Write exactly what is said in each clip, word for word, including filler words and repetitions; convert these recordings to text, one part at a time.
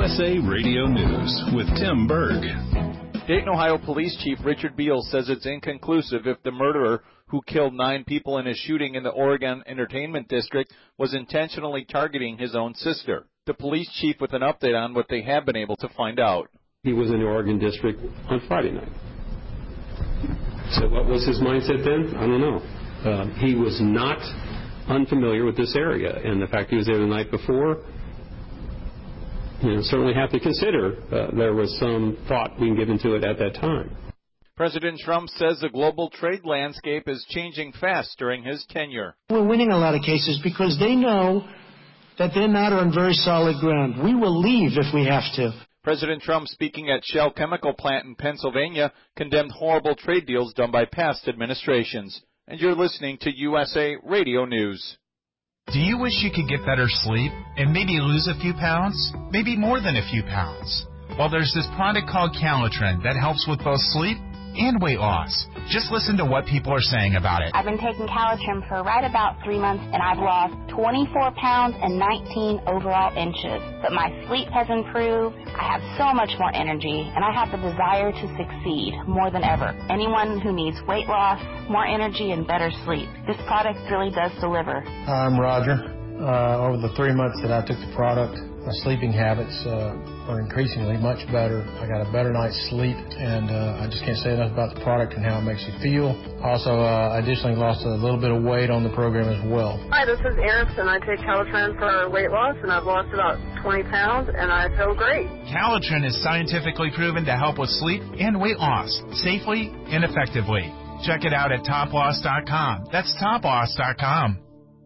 S A Radio News with Tim Berg. Dayton, Ohio Police Chief Richard Beals says it's inconclusive if the murderer who killed nine people in a shooting in the Oregon Entertainment District was intentionally targeting his own sister. The police chief with an update on what they have been able to find out. He was in the Oregon District on Friday night. So what was his mindset then? I don't know. Uh, he was not unfamiliar with this area, and the fact he was there the night before, you know, certainly have to consider uh, there was some thought being given to it at that time. President Trump says the global trade landscape is changing fast during his tenure. We're winning a lot of cases because they know that they're not on very solid ground. We will leave if we have to. President Trump, speaking at Shell Chemical Plant in Pennsylvania, condemned horrible trade deals done by past administrations. And you're listening to U S A Radio News. Do you wish you could get better sleep and maybe lose a few pounds? Maybe more than a few pounds? Well, there's this product called Calitrin that helps with both sleep and weight loss. Just listen to what people are saying about it. I've been taking Calitrin for right about three months, and I've lost twenty-four pounds and nineteen overall inches. But my sleep has improved. I have so much more energy, and I have the desire to succeed more than ever. Anyone who needs weight loss, more energy, and better sleep, this product really does deliver. I'm Roger. Uh, over the three months that I took the product, my sleeping habits uh, are increasingly much better. I got a better night's sleep, and uh, I just can't say enough about the product and how it makes you feel. Also, uh, I additionally lost a little bit of weight on the program as well. Hi, this is Eris, and I take Calitrin for weight loss, and I've lost about twenty pounds, and I feel great. Calitrin is scientifically proven to help with sleep and weight loss safely and effectively. Check it out at top loss dot com. That's top loss dot com.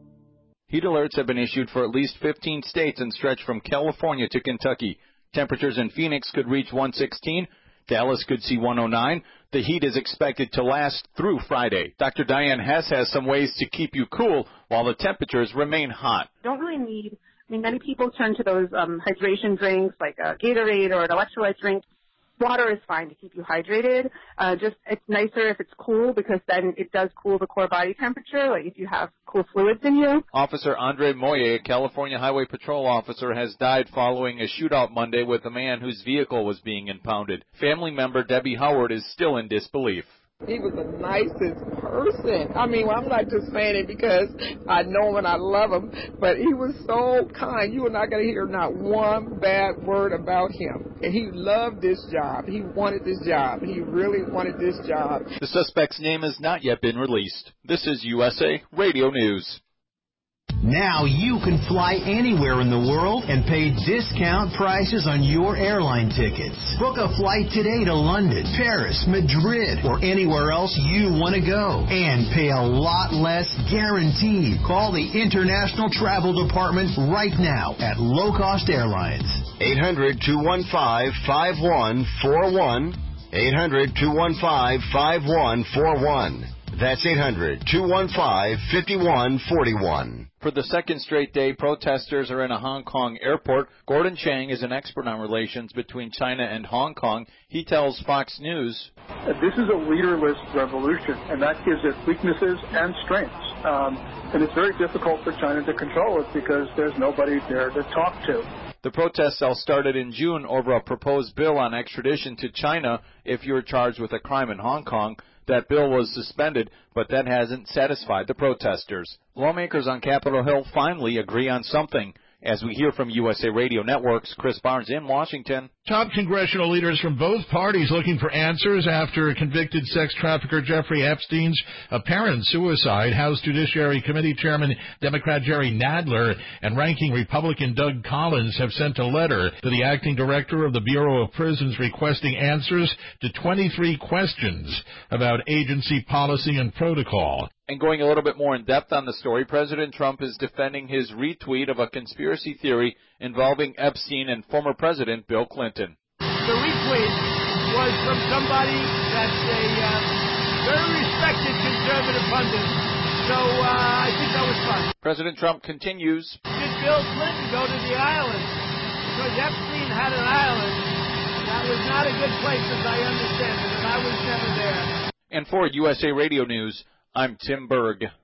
Heat alerts have been issued for at least fifteen states and stretch from California to Kentucky. Temperatures in Phoenix could reach one sixteen. Dallas could see one oh nine. The heat is expected to last through Friday. Doctor Diane Hess has some ways to keep you cool while the temperatures remain hot. Don't really need, I mean, many people turn to those um, hydration drinks like a Gatorade or an electrolyte drink. Water is fine to keep you hydrated. Uh, just it's nicer if it's cool because then it does cool the core body temperature, like if you have cool fluids in you. Officer Andre Moye, a California Highway Patrol officer, has died following a shootout Monday with a man whose vehicle was being impounded. Family member Debbie Howard is still in disbelief. He was the nicest person. I mean, I'm not just saying it because I know him and I love him, but he was so kind. You are not going to hear not one bad word about him. And he loved this job. He wanted this job. He really wanted this job. The suspect's name has not yet been released. This is U S A Radio News. Now you can fly anywhere in the world and pay discount prices on your airline tickets. Book a flight today to London, Paris, Madrid, or anywhere else you want to go. And pay a lot less guaranteed. Call the International Travel Department right now at Low Cost Airlines. eight hundred, two one five, five one four one. eight hundred, two one five, five one four one. That's eight hundred, two one five, five one four one. For the second straight day, protesters are in a Hong Kong airport. Gordon Chang is an expert on relations between China and Hong Kong. He tells Fox News, this is a leaderless revolution, and that gives it weaknesses and strengths. Um, and it's very difficult for China to control it because there's nobody there to talk to. The protests all started in June over a proposed bill on extradition to China if you're charged with a crime in Hong Kong. That bill was suspended, but that hasn't satisfied the protesters. Lawmakers on Capitol Hill finally agree on something. As we hear from U S A Radio Network's Chris Barnes in Washington. Top congressional leaders from both parties looking for answers after convicted sex trafficker Jeffrey Epstein's apparent suicide. House Judiciary Committee Chairman Democrat Jerry Nadler and ranking Republican Doug Collins have sent a letter to the acting director of the Bureau of Prisons requesting answers to twenty-three questions about agency policy and protocol. And going a little bit more in depth on the story, President Trump is defending his retweet of a conspiracy theory involving Epstein and former President Bill Clinton. The retweet was from somebody that's a uh, very respected conservative pundit. So uh, I think that was fun. President Trump continues. Did Bill Clinton go to the island? Because Epstein had an island. That was not a good place as I understand it, and I was never there. And for U S A Radio News, I'm Tim Berg.